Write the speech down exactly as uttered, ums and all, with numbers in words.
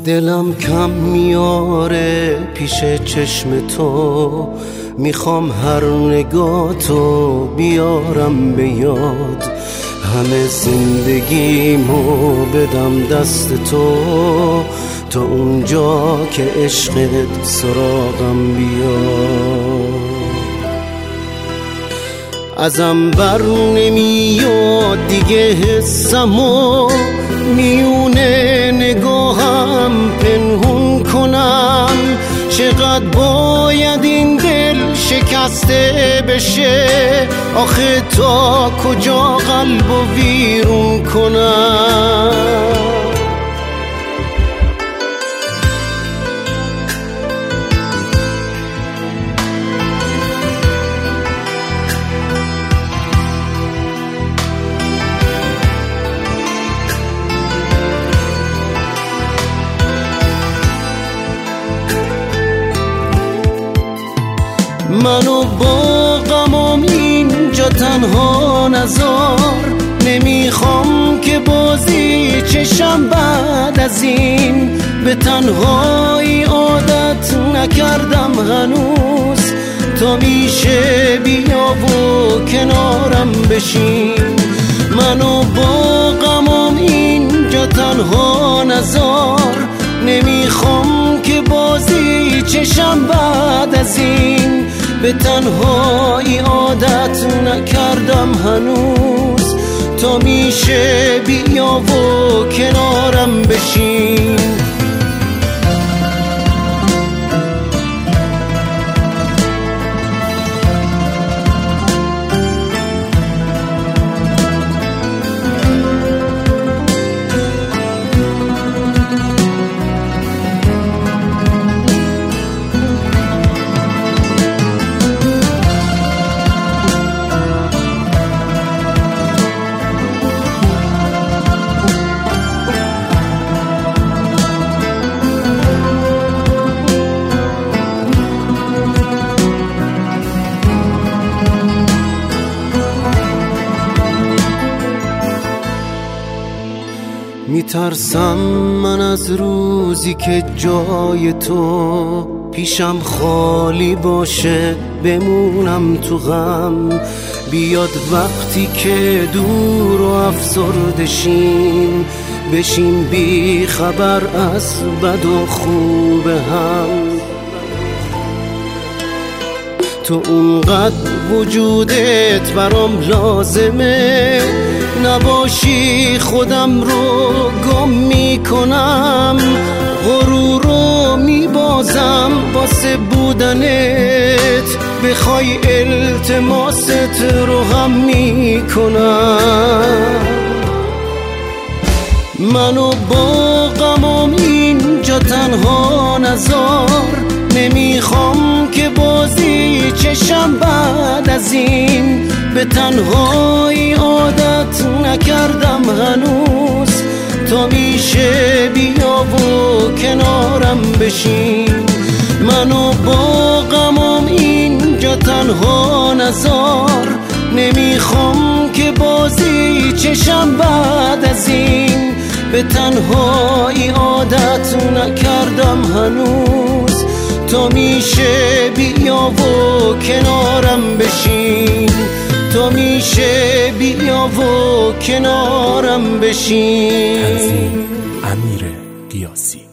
دلم کم میاره پیش چشم تو، میخوام هر نگاه تو بیارم به یاد، همه زندگیمو بدم دست تو، تا اونجا که عشقت سراغم بیاد. ازم بر نمیاد دیگه حسمو، میونه نگاهم پنهون کنم، چقدر باید این دل شکسته بشه، آخه تا کجا قلبو ویرون کنم. منو با غمام اینجا تنها نذار، نمیخوام که بازی چشم بعد از این، به تنهایی عادت نکردم هنوز، تا میشه بیا و کنارم بشین. منو با غمام اینجا تنها نذار، نمیخوام که بازی چشم بعد از این، به تنهایی عادت نکردم هنوز، تا میشه بیا و کنارم بشین. میترسم من از روزی که جای تو پیشم خالی باشه، بمونم تو غم، بیاد وقتی که دور و افسرده شیم، بشیم بی خبر از بد و خوب هم. تو اونقدر وجودت برام لازمه، نباشی خودم رو گم میکنم، غرور رو میبازم واسه بودنت، بخوای التماست رو هم میکنم. منو با غمام اینجا تنها نذار، نمیخوام که بازی چشم بعد از این، به تنهایی عادت نکردم هنوز، تا میشه بیا و کنارم بشین. منو با غمام اینجا تنها نذار، نمیخوام که بازی چشم بعد از این، به تنهایی عادت نکردم هنوز، تا میشه بیا و کنارم بشین، تا میشه بیا و کنارم بشین. تنظیم امیر قیاسی.